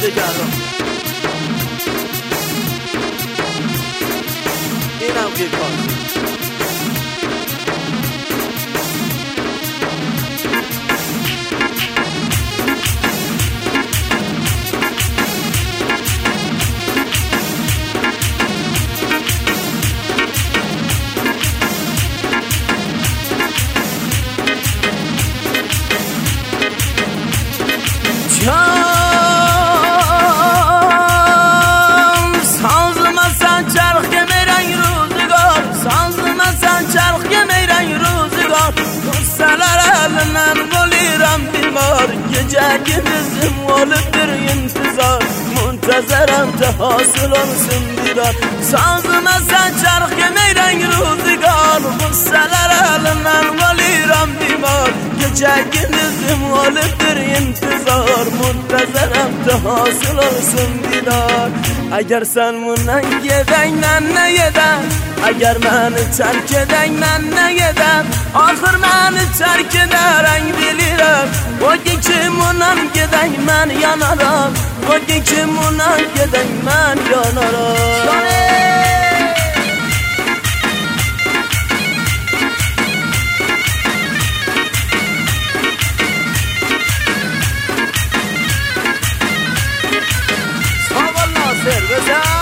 کردم اینم که کار ساز مثلا چرخ که میرنگ روزگار ساز مثلا چرخ که میرنگ روزگار سلر من بلیرم بیمار یه جگه بزم والدر انتظار منتظرم تا حاصل آنسم دیدار ساز مثلا چرخ که میرنگ روزگار سلر من بلیرم بیمار یه جگه بزم والدر انتظار منتظرم تا حاصل آنسم دیدار اگر سلمونن یدن من نیدن اگر من ترک دن من نیدم آخر من ترک درنگ دلیرم وگه که منم گدن من یا نرم وگه که منم گدن من یا نرم صاحب ناصر بزن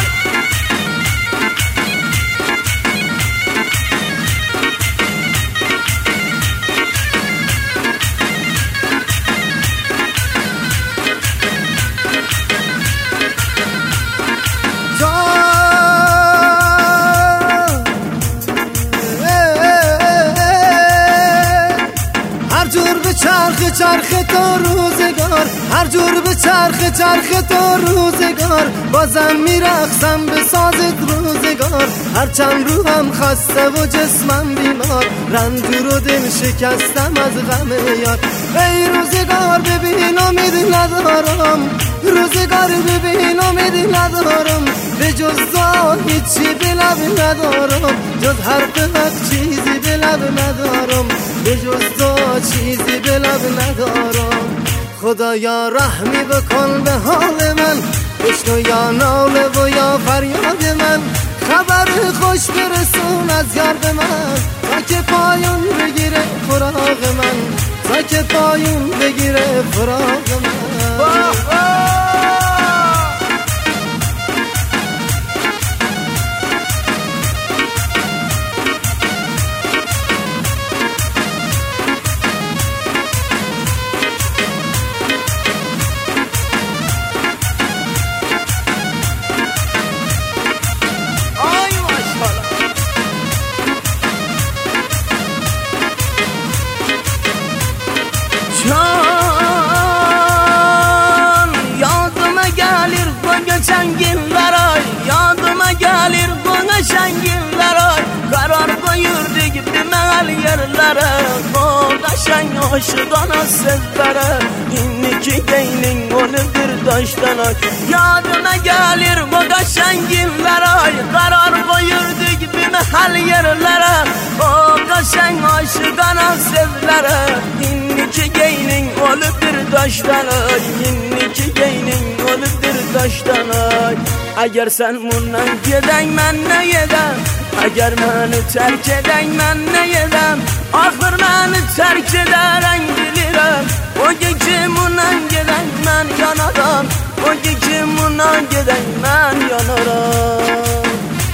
چرخ تا روزگار هر جور به چرخ تا روزگار بازم میرقصم به سازت روزگار هرچند روحم خسته و جسمم بیمار رنجور و دل شکستم از غم یار ای روزگار ببین امید ندارم روزگار ببین امید ندارم به جز تو هیچی به لب ندارم جز حرف حق چیزی به لب ندارم به جز تو چیزی به لب ندارم خدایا رحمی بکن به حال من بشنو یا ناله و یا فریاد من خبر خوش برسون از یار به من تا که پایون بگیره فراق من تا که پایون بگیره فراق من Yadıma gelir bana şengillere Karar koyurduk bir mehal yerlere Kodaşan aşıdan sizlere İnniki geynin oludur taştan Yadıma gelir bana şengillere Karar koyurduk bir mehal yerlere Kodaşan aşıdan sizlere İnniki geynin oludur taştan İnniki geynin oludur taştan اگر سلمونن گدن من نیدم اگر من ترک دن من نیدم آخر من ترک درنگ دلیرم وگه که منن گدن من یا ندم وگه که منن گدن من یا ندم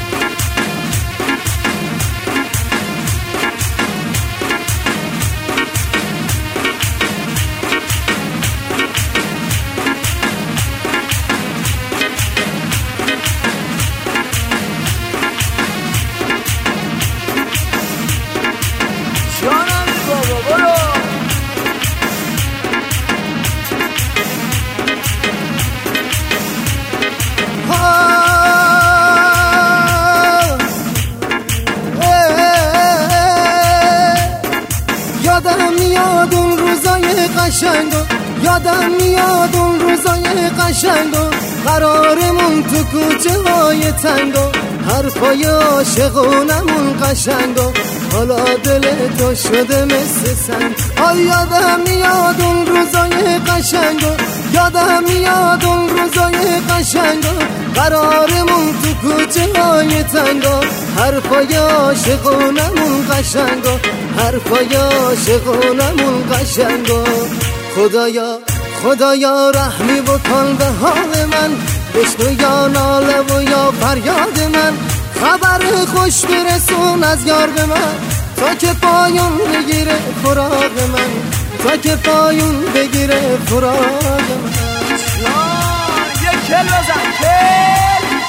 یادم میاد اون روزای قشنگ و قرارمون تو کوچه های تنگ و حرفای عاشقونمون قشنگ و حالا دل تو شده مثل سنگ. آی یادم میاد اون روزای قشنگا، یادم میاد اون روزای قشنگا، قرارمون تو کوچه های تنگا، حرفای عاشقونمون قشنگا، حرفای عاشقونمون قشنگا. خدایا خدایا رحمی بکن به حال من، بشنو یا ناله و یا فریاد من، خبر خوش برسون از یار به من، تا که پایون بگیره فراق من، تا که پایون بگیره فراق من. یک کل بزن کل.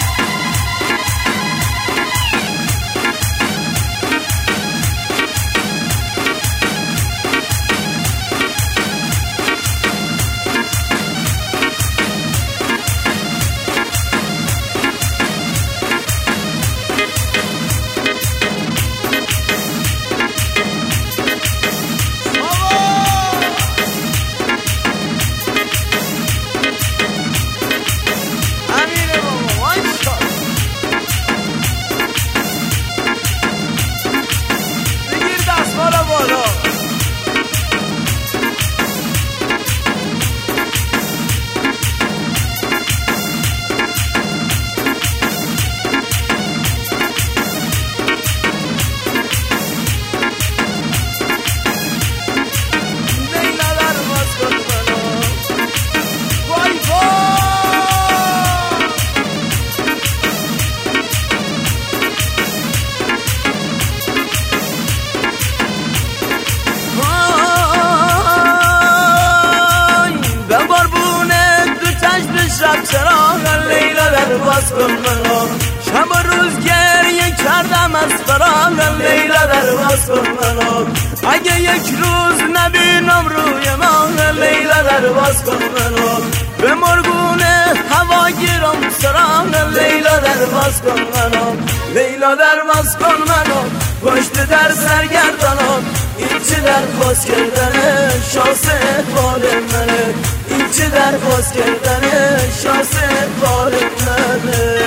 چراغ لیلا در باز کن منو، شب و روز گریه کردم از فراق لیلا در باز کن منو، اگه یک روز نبینم روی من لیلا در باز کن منو، به مرگون هوا گیرم سراغ لیلا در باز کن منو، لیلا در باز کن منو، پشت در سرگردانم، این چه در باز کردنه شانس اقبال منه، این چه در باز کردنه شانس اقبال منه.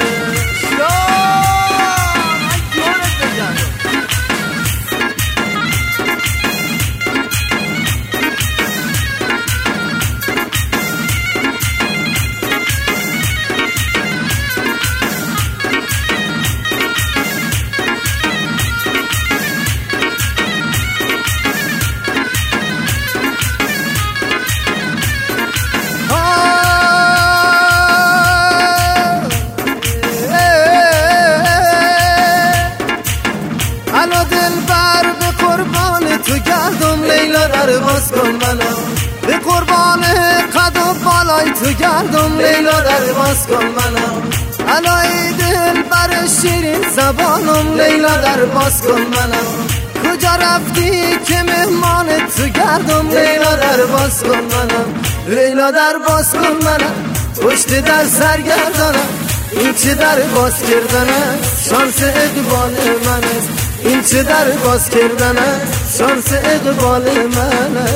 در باز کن منو، به قربان قد و بالای تو گردم لیلا در باز کن منو، علای دل بر شیرین زبانم لیلا در باز کن منو، کجا رفتی که مهمان تو گردم لیلا در باز کن منو، لیلا در باز کن منو، پشت در سرگردانم، این چه در باز کردنه شانس اقبال منه، این چه در باز کردنه شانس اقبال منه.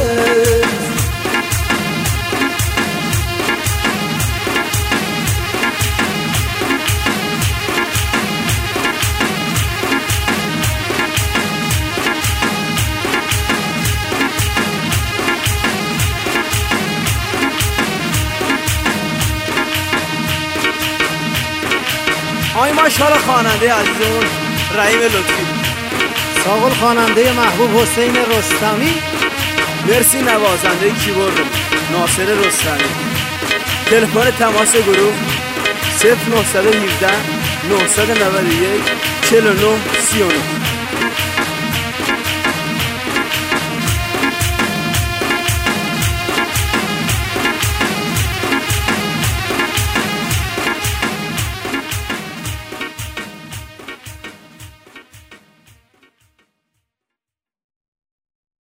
آی ماشاءالله خواننده عزیزمون رحیم لطفی، ساقل خواننده محبوب حسین رستمی، مرسی نوازنده کیبورد ناصر رستمی. تلفن تماس گروه 0917 991 49 39.